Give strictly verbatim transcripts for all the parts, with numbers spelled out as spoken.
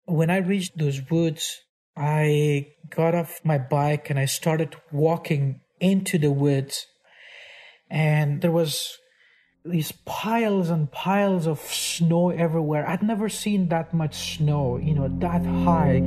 When I reached those woods, I got off my bike and I started walking into the woods. And there was these piles and piles of snow everywhere. I'd never seen that much snow, you know, that high.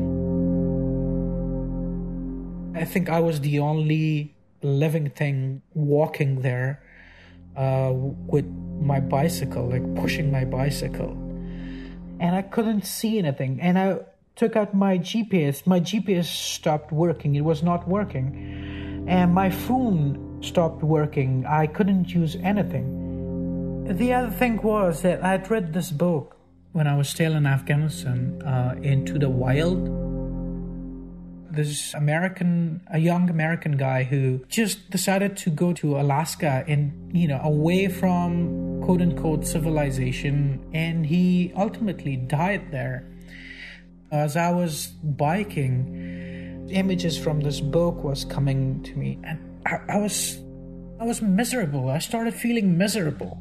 I think I was the only living thing walking there uh, with my bicycle, like pushing my bicycle. And I couldn't see anything. And I took out my G P S. My G P S stopped working. It was not working. And my phone stopped working. I couldn't use anything. The other thing was that I'd read this book when I was still in Afghanistan, uh, Into the Wild. This American, a young American guy who just decided to go to Alaska and, you know, away from quote unquote civilization. And he ultimately died there. As I was biking, images from this book was coming to me, and I, I was, I was miserable. I started feeling miserable.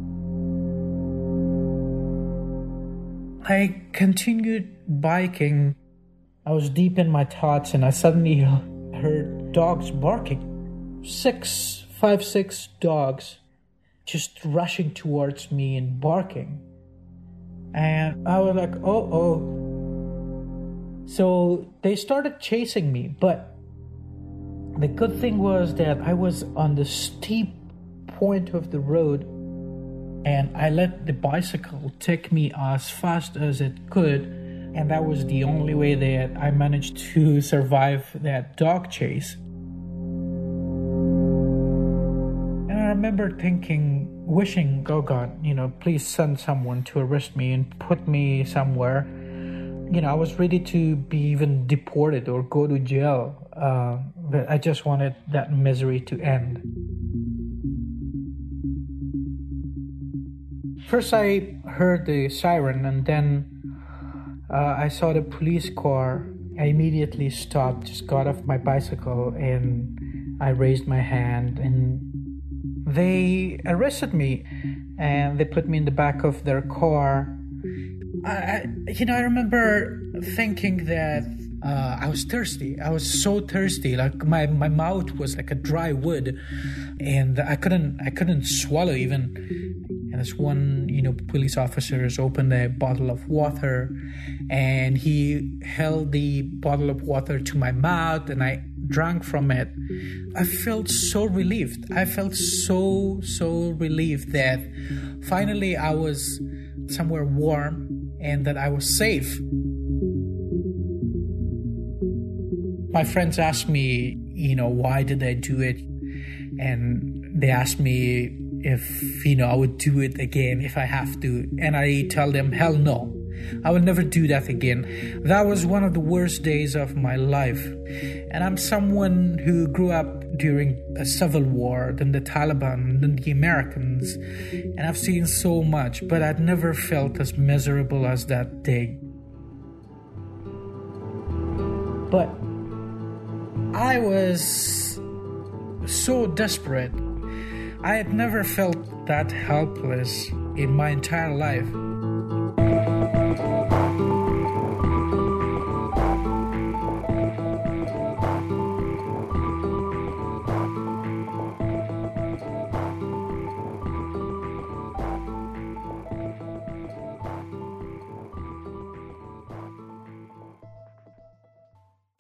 I continued biking. I was deep in my thoughts and I suddenly heard dogs barking. Six, five, six dogs just rushing towards me and barking. And I was like, oh, oh. So they started chasing me. But the good thing was that I was on the steep point of the road and I let the bicycle take me as fast as it could. And that was the only way that I managed to survive that dog chase. And I remember thinking, wishing, oh God, you know, please send someone to arrest me and put me somewhere. You know, I was ready to be even deported or go to jail. Uh, but I just wanted that misery to end. First I heard the siren and then Uh, I saw the police car. I immediately stopped, just got off my bicycle, and I raised my hand, and they arrested me, and they put me in the back of their car. I, I you know, I remember thinking that uh, I was thirsty. I was so thirsty, like my, my mouth was like a dry wood, and I couldn't I couldn't swallow even. And this one, you know, police officers opened a bottle of water and he held the bottle of water to my mouth and I drank from it. I felt so relieved. I felt so, so relieved that finally I was somewhere warm and that I was safe. My friends asked me, you know, why did I do it? And they asked me if, you know, I would do it again if I have to. And I tell them, hell no, I will never do that again. That was one of the worst days of my life. And I'm someone who grew up during a civil war, then the Taliban, then the Americans. And I've seen so much, but I'd never felt as miserable as that day. But I was so desperate. I had never felt that helpless in my entire life.